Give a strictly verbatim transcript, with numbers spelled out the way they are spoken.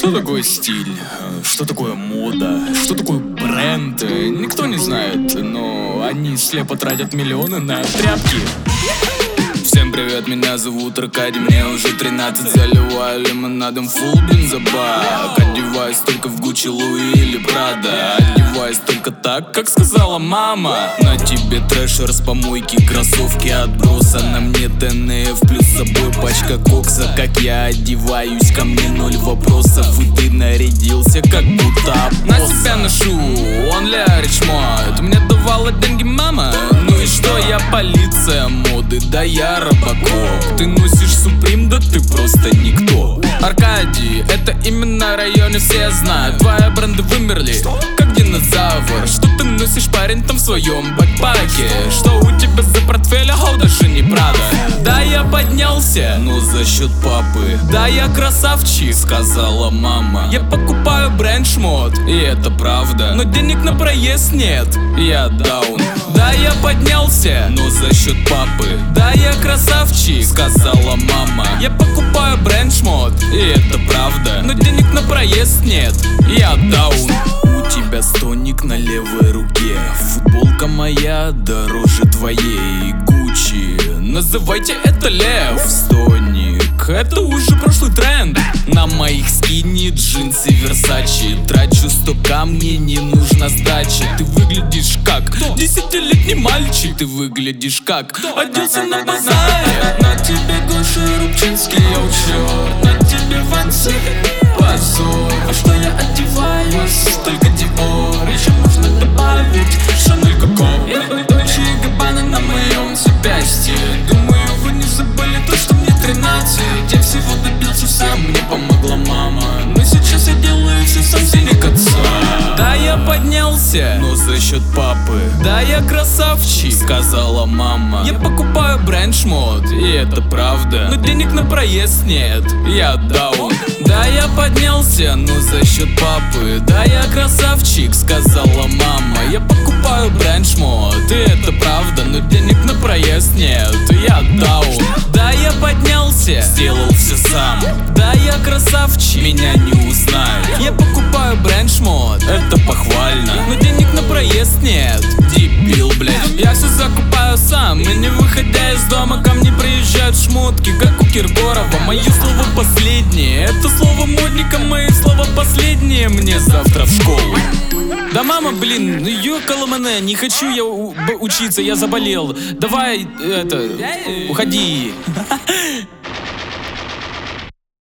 Что такое стиль? Что такое мода? Что такое бренд? Никто не знает, но они слепо тратят миллионы на тряпки. Всем привет, меня зовут Аркадий, мне уже тринадцать. Заливаю лимонадом фулл бензобак. Одеваюсь только в Гуччи, Луи или Прада. Одеваюсь только так, как сказала мама. На тебе трэшер с помойки, кроссовки отброса. На мне ТНФ, плюс с собой пачка кокса. Как я одеваюсь, ко мне ноль вопросов. И ты нарядился, как будто на себя ношу, он ля речмот. Мне давала деньги мама, ну и что, я полиция моды, да я Робокоп. Ты носишь Суприм, да ты просто никто. Аркадий, это именно районе все знают. Твои бренды вымерли, как динозавр. Что ты носишь, парень, там в своем бэкпаке? Что у тебя за портфель, а даже не Прада? Да, я поднялся, но за счет папы. Да, я красавчик, сказала мама. Я покупаю бренд шмот, и это правда. Но денег на проезд нет, я даун. Да, я поднялся, но за счет папы. Да, я красавчик, сказала мама. Я покупаю бренд шмот, и это правда. Но денег на проезд нет, я даун. У тебя стоник на левой руке. Футболка моя дороже твоей. Гуччи, называйте это лев. Стоник, это уже прошлый тренд. На моих скини джинсы Версачи. Трачу сто ка, мне не нужна сдача. Ты выглядишь как десятилетний мальчик. Ты выглядишь как оделся на базаре. На тебе Гоша Рубчинский, я учет. На тебе Ванси, позор. А что я одеваюсь? Только Диор. Еще можно добавить Шанель Коко. Дольче и Габбана на моем запястье. Думаю, вы не забыли то, что мне тринадцать. Я всего добился сам, мне помогла мама. Но сейчас я делаю все сам, денег отца. Да, я поднялся, но за счет папы. Да, я красавчик, сказала мама. Я покупаю бренд шмот, и это правда. Но денег на проезд нет, я даун. Да, я поднялся, но за счет папы. Да, я красавчик, сказала мама. Я покупаю бренд шмот, и это правда. Но денег на проезд нет, я даун. Да, я поднялся, сделал все сам. Да, я красавчик, меня не узнают. Я покупаю бренд шмот, это похвально. Но денег на проезд нет, дебил, блядь. Я все закупаю сам, и не выходя из дома ко мне приезжают шмотки, как у Киркорова. Мое слово последнее, это слово модника, мои слова последние. Мне завтра в школу. Да мама, блин, ёкала мене, не хочу я учиться, я заболел. Давай, это, уходи.